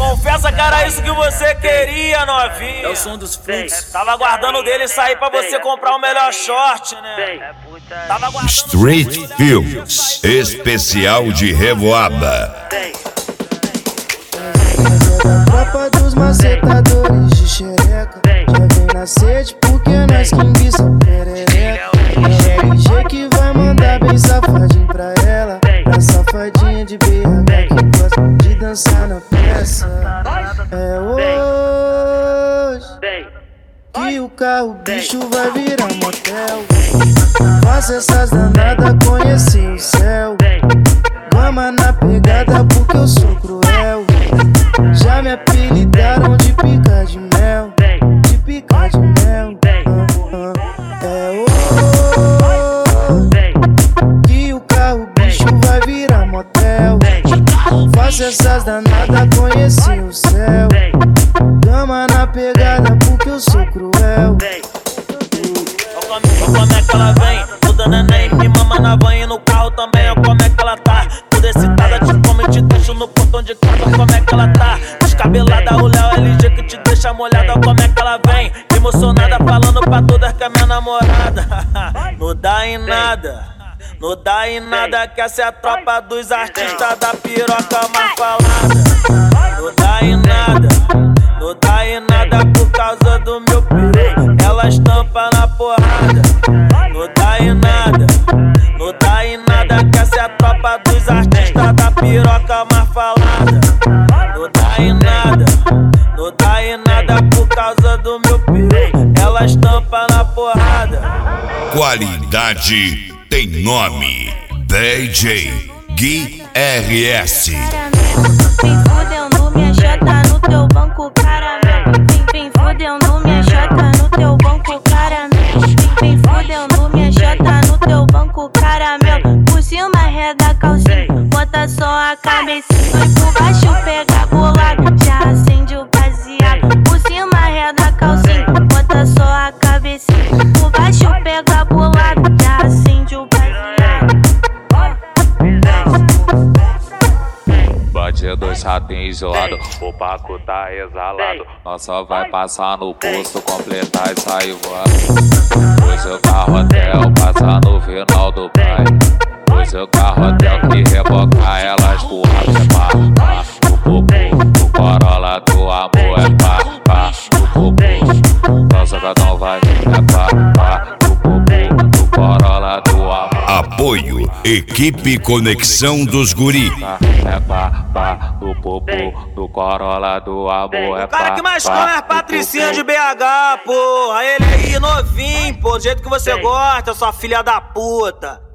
Confessa que era isso que você queria, novinha. É o som dos frutos. Tava aguardando dele sair pra você comprar o melhor short, né? Tava aguardando Street Films, especial de Revoada. Tropa dos macetadores de xereca, já vem na sede porque nós que embiça perereca. É o RG que vai mandar bem safadinho pra ela, a safadinha de BH que gosta de dançar na peça. É hoje que o carro bicho vai virar motel. Faça essas danadas conhecer o céu. Gama na pegada porque eu sou cruel. Já me apelidaram de pica de mel, de pica de mel. É hoje que o carro bicho vai virar motel. Faça essas danadas conhecer o céu. Gama na pegada porque eu sou cruel. Como é que ela vem? Toda neném me mama na banha. No carro também, ó, como é que ela tá? Toda excitada, te come, te deixo no portão de casa. Como é que ela tá? Descabelada, o Léo LG que te deixa molhada. Como é que ela vem? Emocionada, falando pra todas que é minha namorada. Não dá em nada, não dá em nada, que essa é a tropa dos artistas da piroca mais falada. Não dá em nada, não dá em nada por causa do meu peru. Ela estampa na porrada. Não dá em nada, não dá em nada, que essa é a tropa dos artistas da piroca mais falada. Não dá em nada, não dá em nada por causa do meu peru. Ela estampa na porrada. Qualidade tem nome. DJ Gui RS. Vem fudendo minha chota no teu banco, caramelo. Vem fudendo minha chota no teu banco, caramelo. Vem fudendo minha chota no teu banco, caramelo. Por cima reda calcinha, bota só a cabecinha. Vai por baixo, pega bolado, já acende o baseado. Por cima reda calcinha, bota só a cabecinha. Por baixo, pega bolado, já acende o baseado. Bandidos ratinhos isolados, o Paco tá exalado. Nós só vai passar no posto, completar e sair voando. Hoje o carro hotel passa no final do baile. Hoje o carro hotel que reboca elas com a pá. O popô, o Corolla do amor é pá. O popô, nossa gadão vai é pá. O popô, o Corolla do amor. Apoio Equipe Conexão dos Guri. É pá, do popô, do Corolla do amor é pá. O cara que mais come é a Patricinha de BH, porra. Ele aí novinho, pô, do jeito que você gosta, sua filha da puta.